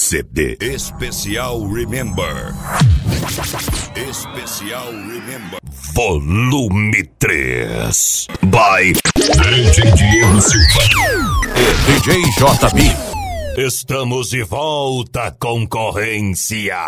CD Especial Remember. Especial Remember Volume 3 by DJ Diego Silva e DJ JB. Estamos de volta, concorrência.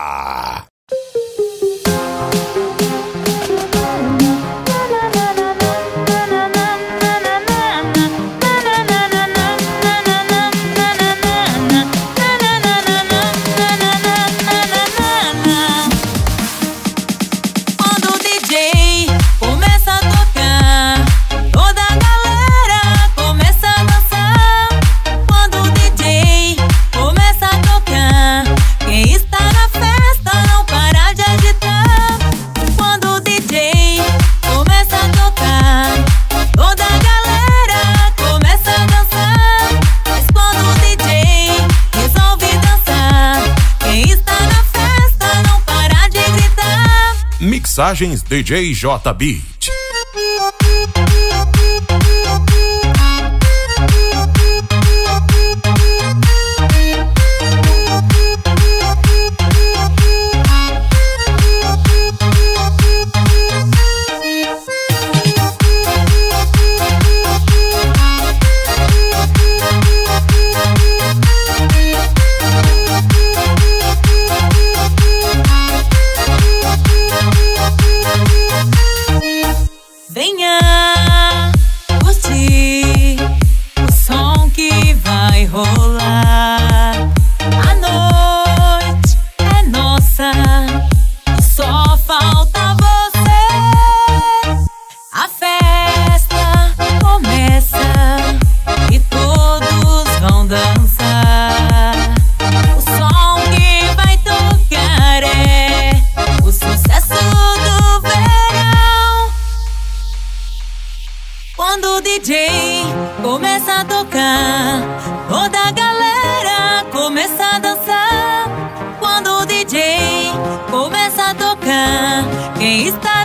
Mixagens DJ JB. Venha curtir o som que vai rolar. A noite é nossa, só falta você. A festa começa e todos vão dançar. O som que vai tocar é o sucesso do verão. Quando o DJ começa a tocar, toda a galera começa a dançar. Quando o DJ começa a tocar, quem está